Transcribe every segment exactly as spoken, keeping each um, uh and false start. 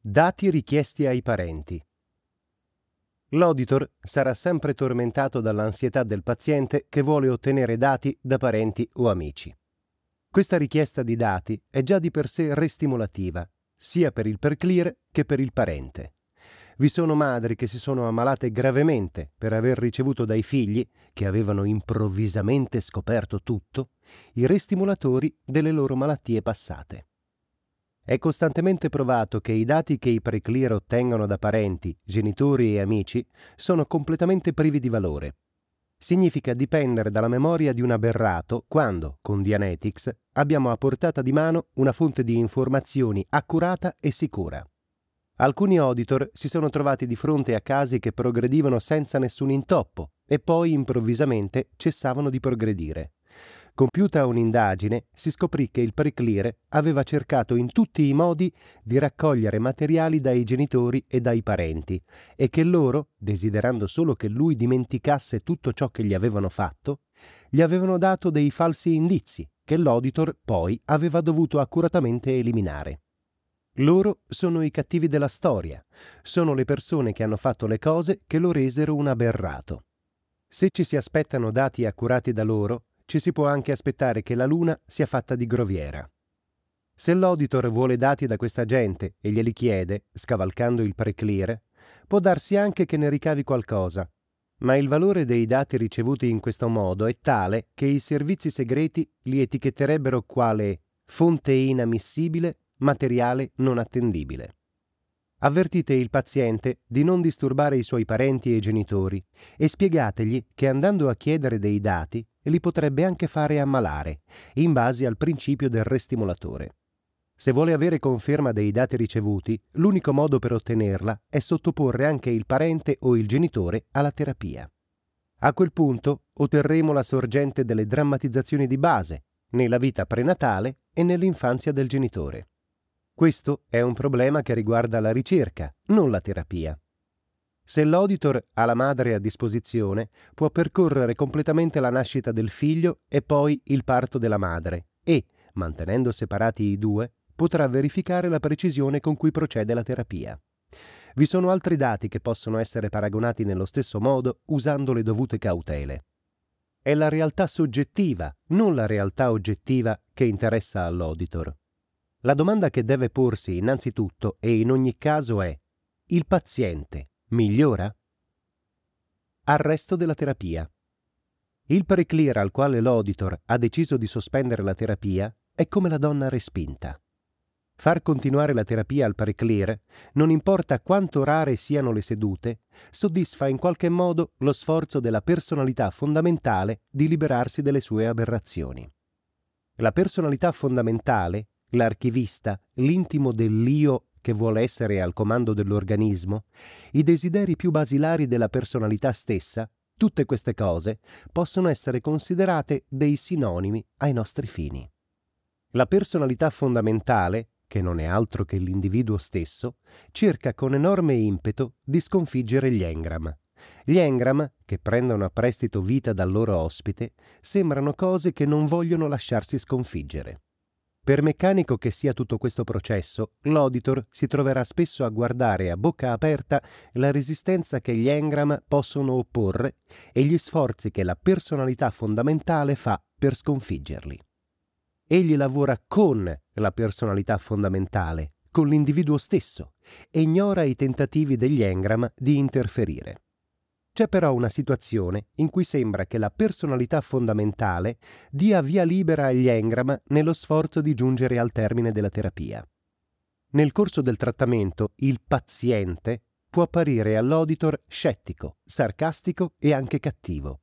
Dati richiesti ai parenti. L'auditor sarà sempre tormentato dall'ansietà del paziente che vuole ottenere dati da parenti o amici. Questa richiesta di dati è già di per sé restimolativa, sia per il per-clear che per il parente. Vi sono madri che si sono ammalate gravemente per aver ricevuto dai figli, che avevano improvvisamente scoperto tutto, i restimolatori delle loro malattie passate. È costantemente provato che i dati che i pre-clear ottengono da parenti, genitori e amici sono completamente privi di valore. Significa dipendere dalla memoria di un aberrato quando, con Dianetics, abbiamo a portata di mano una fonte di informazioni accurata e sicura. Alcuni auditor si sono trovati di fronte a casi che progredivano senza nessun intoppo e poi improvvisamente cessavano di progredire. Compiuta un'indagine, si scoprì che il pre-clear aveva cercato in tutti i modi di raccogliere materiali dai genitori e dai parenti e che loro, desiderando solo che lui dimenticasse tutto ciò che gli avevano fatto, gli avevano dato dei falsi indizi che l'auditor poi aveva dovuto accuratamente eliminare. Loro sono i cattivi della storia, sono le persone che hanno fatto le cose che lo resero un aberrato. Se ci si aspettano dati accurati da loro, ci si può anche aspettare che la luna sia fatta di groviera. Se l'auditor vuole dati da questa gente e glieli chiede, scavalcando il pre-clear, può darsi anche che ne ricavi qualcosa, ma il valore dei dati ricevuti in questo modo è tale che i servizi segreti li etichetterebbero quale fonte inammissibile, materiale non attendibile. Avvertite il paziente di non disturbare i suoi parenti e genitori e spiegategli che andando a chiedere dei dati li potrebbe anche fare ammalare, in base al principio del restimolatore. Se vuole avere conferma dei dati ricevuti, l'unico modo per ottenerla è sottoporre anche il parente o il genitore alla terapia. A quel punto otterremo la sorgente delle drammatizzazioni di base, nella vita prenatale e nell'infanzia del genitore. Questo è un problema che riguarda la ricerca, non la terapia. Se l'auditor ha la madre a disposizione, può percorrere completamente la nascita del figlio e poi il parto della madre e, mantenendo separati i due, potrà verificare la precisione con cui procede la terapia. Vi sono altri dati che possono essere paragonati nello stesso modo usando le dovute cautele. È la realtà soggettiva, non la realtà oggettiva, che interessa all'auditor. La domanda che deve porsi innanzitutto e in ogni caso è: il paziente migliora? Arresto della terapia. Il pre-clear al quale l'auditor ha deciso di sospendere la terapia è come la donna respinta. Far continuare la terapia al pre-clear, non importa quanto rare siano le sedute, soddisfa in qualche modo lo sforzo della personalità fondamentale di liberarsi delle sue aberrazioni. La personalità fondamentale, l'archivista, l'intimo dell'io che vuole essere al comando dell'organismo, i desideri più basilari della personalità stessa, tutte queste cose possono essere considerate dei sinonimi ai nostri fini. La personalità fondamentale, che non è altro che l'individuo stesso, cerca con enorme impeto di sconfiggere gli engram. Gli engram, che prendono a prestito vita dal loro ospite, sembrano cose che non vogliono lasciarsi sconfiggere. Per meccanico che sia tutto questo processo, l'auditor si troverà spesso a guardare a bocca aperta la resistenza che gli engram possono opporre e gli sforzi che la personalità fondamentale fa per sconfiggerli. Egli lavora con la personalità fondamentale, con l'individuo stesso, e ignora i tentativi degli engram di interferire. C'è però una situazione in cui sembra che la personalità fondamentale dia via libera agli engram nello sforzo di giungere al termine della terapia. Nel corso del trattamento, il paziente può apparire all'auditor scettico, sarcastico e anche cattivo.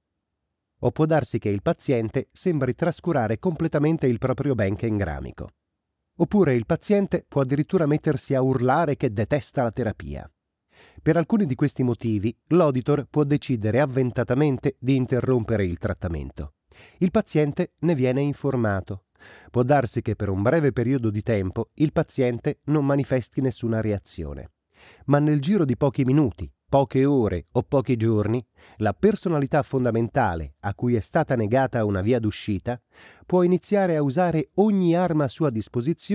O può darsi che il paziente sembri trascurare completamente il proprio benché engramico. Oppure il paziente può addirittura mettersi a urlare che detesta la terapia. Per alcuni di questi motivi, l'auditor può decidere avventatamente di interrompere il trattamento. Il paziente ne viene informato. Può darsi che per un breve periodo di tempo il paziente non manifesti nessuna reazione. Ma nel giro di pochi minuti, poche ore o pochi giorni, la personalità fondamentale a cui è stata negata una via d'uscita può iniziare a usare ogni arma a sua disposizione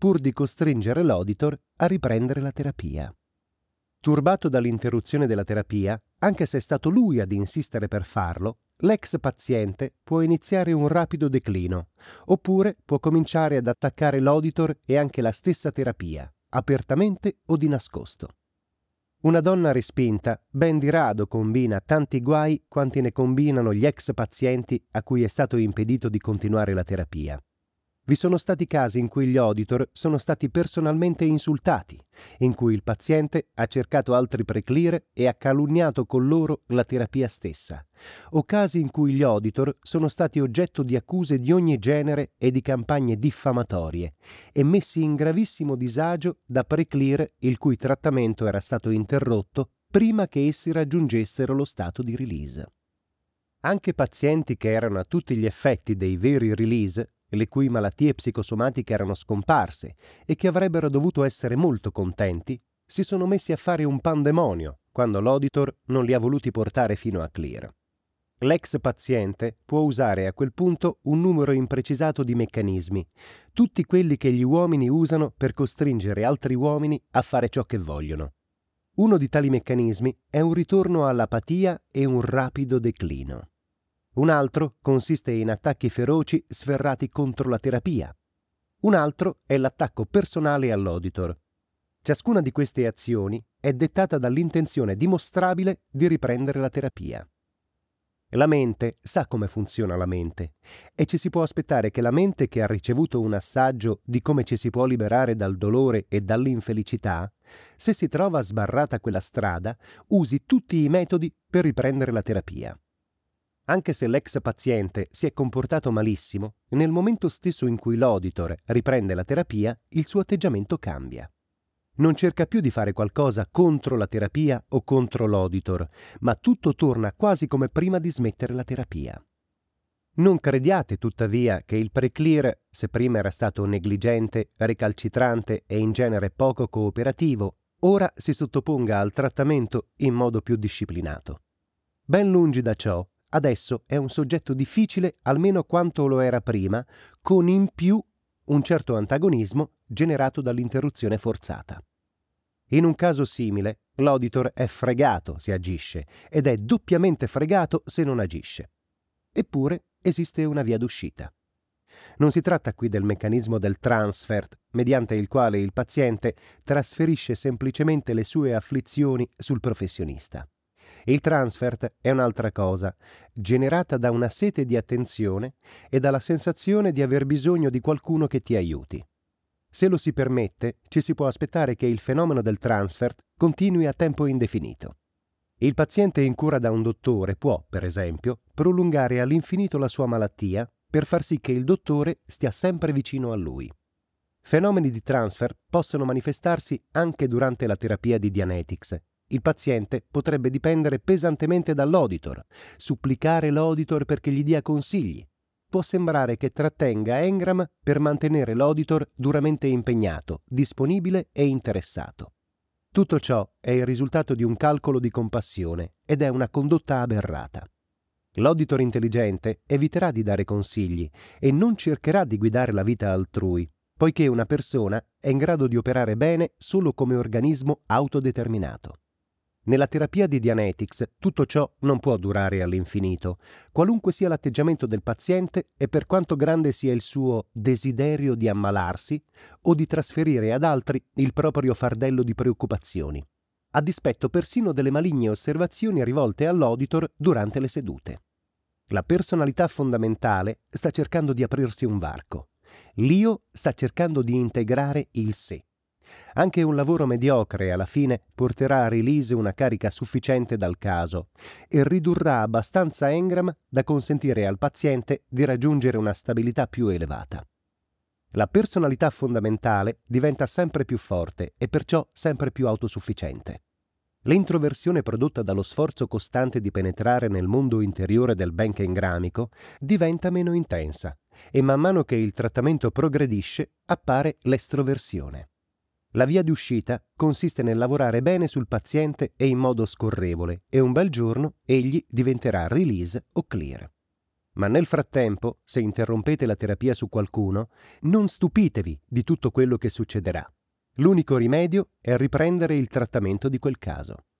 pur di costringere l'auditor a riprendere la terapia. Turbato dall'interruzione della terapia, anche se è stato lui ad insistere per farlo, l'ex paziente può iniziare un rapido declino, oppure può cominciare ad attaccare l'auditor e anche la stessa terapia, apertamente o di nascosto. Una donna respinta ben di rado combina tanti guai quanti ne combinano gli ex pazienti a cui è stato impedito di continuare la terapia. Vi sono stati casi in cui gli auditor sono stati personalmente insultati, in cui il paziente ha cercato altri preclear e ha calunniato con loro la terapia stessa, o casi in cui gli auditor sono stati oggetto di accuse di ogni genere e di campagne diffamatorie e messi in gravissimo disagio da preclear il cui trattamento era stato interrotto prima che essi raggiungessero lo stato di release. Anche pazienti che erano a tutti gli effetti dei veri release, le cui malattie psicosomatiche erano scomparse e che avrebbero dovuto essere molto contenti, si sono messi a fare un pandemonio quando l'auditor non li ha voluti portare fino a clear. L'ex paziente può usare a quel punto un numero imprecisato di meccanismi, tutti quelli che gli uomini usano per costringere altri uomini a fare ciò che vogliono. Uno di tali meccanismi è un ritorno all'apatia e un rapido declino. Un altro consiste in attacchi feroci sferrati contro la terapia. Un altro è l'attacco personale all'auditor. Ciascuna di queste azioni è dettata dall'intenzione dimostrabile di riprendere la terapia. La mente sa come funziona la mente e ci si può aspettare che la mente che ha ricevuto un assaggio di come ci si può liberare dal dolore e dall'infelicità, se si trova sbarrata quella strada, usi tutti i metodi per riprendere la terapia. Anche se l'ex paziente si è comportato malissimo, nel momento stesso in cui l'auditor riprende la terapia, il suo atteggiamento cambia. Non cerca più di fare qualcosa contro la terapia o contro l'auditor, ma tutto torna quasi come prima di smettere la terapia. Non crediate tuttavia che il preclear, se prima era stato negligente, recalcitrante e in genere poco cooperativo, ora si sottoponga al trattamento in modo più disciplinato. Ben lungi da ciò, adesso è un soggetto difficile almeno quanto lo era prima, con in più un certo antagonismo generato dall'interruzione forzata. In un caso simile, l'auditor è fregato se agisce ed è doppiamente fregato se non agisce. Eppure esiste una via d'uscita. Non si tratta qui del meccanismo del transfert, mediante il quale il paziente trasferisce semplicemente le sue afflizioni sul professionista. Il transfert è un'altra cosa, generata da una sete di attenzione e dalla sensazione di aver bisogno di qualcuno che ti aiuti. Se lo si permette, ci si può aspettare che il fenomeno del transfert continui a tempo indefinito. Il paziente in cura da un dottore può, per esempio, prolungare all'infinito la sua malattia per far sì che il dottore stia sempre vicino a lui. Fenomeni di transfer possono manifestarsi anche durante la terapia di Dianetics. Il paziente potrebbe dipendere pesantemente dall'auditor, supplicare l'auditor perché gli dia consigli. Può sembrare che trattenga Engram per mantenere l'auditor duramente impegnato, disponibile e interessato. Tutto ciò è il risultato di un calcolo di compassione ed è una condotta aberrata. L'auditor intelligente eviterà di dare consigli e non cercherà di guidare la vita altrui, poiché una persona è in grado di operare bene solo come organismo autodeterminato. Nella terapia di Dianetics tutto ciò non può durare all'infinito, qualunque sia l'atteggiamento del paziente e per quanto grande sia il suo desiderio di ammalarsi o di trasferire ad altri il proprio fardello di preoccupazioni, a dispetto persino delle maligne osservazioni rivolte all'auditor durante le sedute. La personalità fondamentale sta cercando di aprirsi un varco. L'io sta cercando di integrare il sé. Anche un lavoro mediocre alla fine porterà a release una carica sufficiente dal caso e ridurrà abbastanza Engram da consentire al paziente di raggiungere una stabilità più elevata. La personalità fondamentale diventa sempre più forte e perciò sempre più autosufficiente. L'introversione prodotta dallo sforzo costante di penetrare nel mondo interiore del benché engramico diventa meno intensa e man mano che il trattamento progredisce appare l'estroversione. La via d'uscita consiste nel lavorare bene sul paziente e in modo scorrevole e un bel giorno egli diventerà release o clear. Ma nel frattempo, se interrompete la terapia su qualcuno, non stupitevi di tutto quello che succederà. L'unico rimedio è riprendere il trattamento di quel caso.